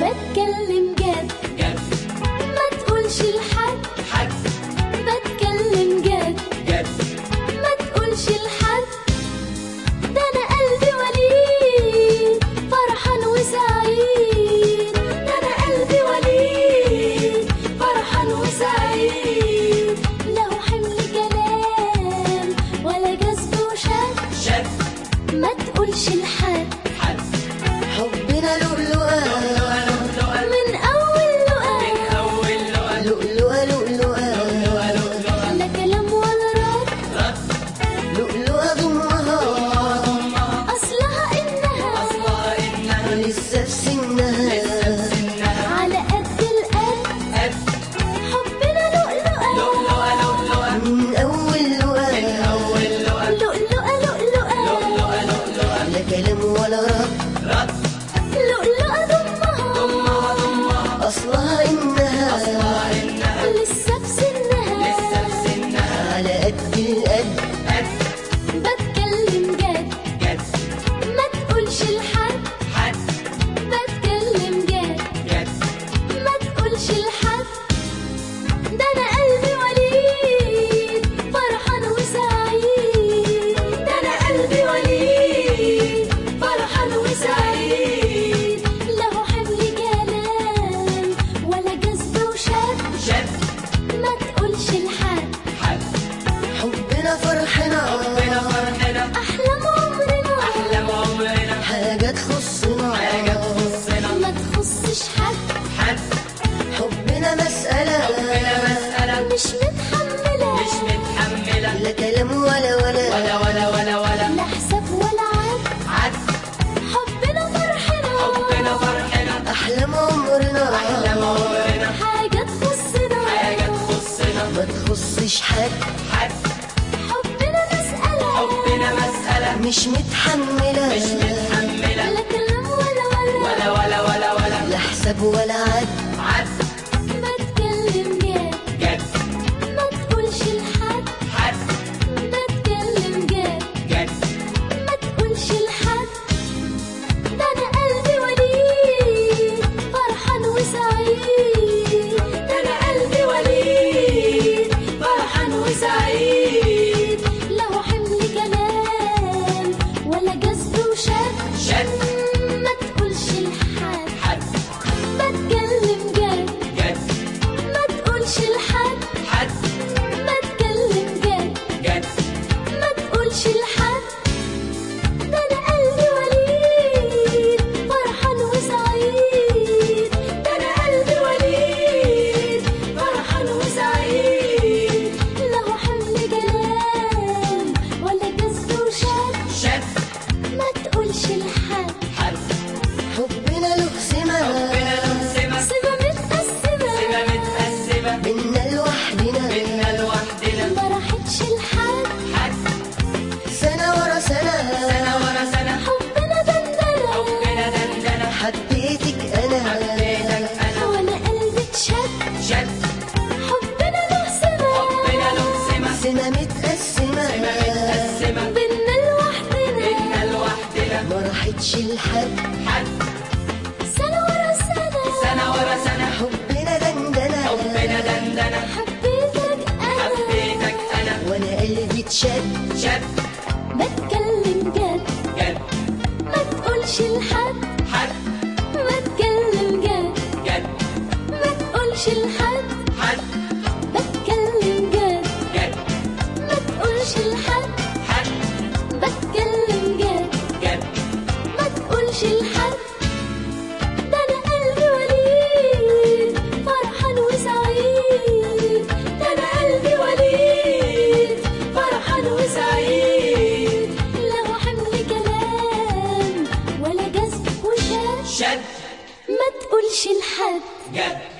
بتكلم جد جد ما تقولش لحد حد بتكلم جد جد ما تقولش لحد ده انا قلبي وليد فرحان وسعيد ده انا قلبي وليد فرحان وسعيد له حمل كلام ولا جذب وشد شد ما تقولش لحد حد حبنا لؤلؤة لؤلؤة من اول من لقاء أول لؤلؤة لؤلؤة لؤلؤة لؤلؤة لا كلام ولا رد رد لؤلؤة ضمها اصلها انها أصلها إنها لسه في سنها سنها على قد القد قد حبنا لؤلؤة لؤلؤة لؤلؤة من أول لؤلؤة من أول لؤلؤة لؤلؤة لؤلؤة لؤلؤة لؤلؤة لا كلام ولا رد رد لؤلؤة ضمها ضمها أصلها إنها أصلها إنها لسه في سنها لسه في سنها على قد القد قد بتكلم جد جد ما تقولش لحد حد بتكلم جد جد ما تقولش لحد ده انا قلبي وليد فرحان وسعيد ده انا قلبي وليد فرحان وسعيد له حمل كلام ولا جذب وشد شد ما تقولش لحد حد حبنا فرحنا ربنا فرحنا احلام عمرنا أحلام عمرنا حاجة تخصنا حاجة تخصنا ما تخصش حد حد حبنا مسألة ربنا مسألة مش متحملة مش متحملة لا كلام ولا ولا لا حساب ولا عد عد حبنا فرحنا ربنا فرحنا أحلام عمرنا أحلام عمرنا حاجة تخصنا حاجة تخصنا ما تخصش حد حد حبنا مسألة ربنا مسألة مش متحملة مش متحملة لا كلام ولا لا حساب ولا عد عد بتكلم جد جد ما تقولش لحد حد بتكلم جد جد ما تقولش لحد ده انا قلبي وليد فرحان وسعيد ده انا قلبي وليد فرحان وسعيد له حمل كلام ولا جذب وشد شد ما تقولش لحد حد بتكلم جد جد ما تقولش لحد حد بتكلم جد جد ما تقولش لحد ده انا قلبي وليد فرحان وسعيد ده انا قلبي وليد فرحان وسعيد له حمل كلام ولا جذب وشد شد ما تقولش لحد حد حبنا له سمة ربنا له سمة سمة متقسمة سمة متقسمة منا لوحدنا منا لوحدنا ما راحتش لحد حد سنة ورا سنة سنة ورا سنة حبنا دندنة ربنا دندنة حبيتك أنا حبيتك أنا وانا قلبي اتشد شد حبنا له سمة ربنا له سمة سنة متقسمة سمة متقسمة بينا لوحدنا منا لوحدنا ما راحتش لحد حد سنة ورا سنة سنة ورا سنة حبنا دندنة ربنا دندنة حبيتك أنا حبيتك أنا وأنا قلبي اتشد شد بتكلم جد جد ما تقولش لحد حد بتكلم جد جد ما تقولش لحد حد بتكلم جد جد ما تقولش لحد حد بتكلم جد جد ما تقولش لحد ده انا قلبي وليد فرحان وسعيد ده انا قلبي وليد فرحان وسعيد له حمل كلام ولا جذب وشد شد ما تقولش لحد جد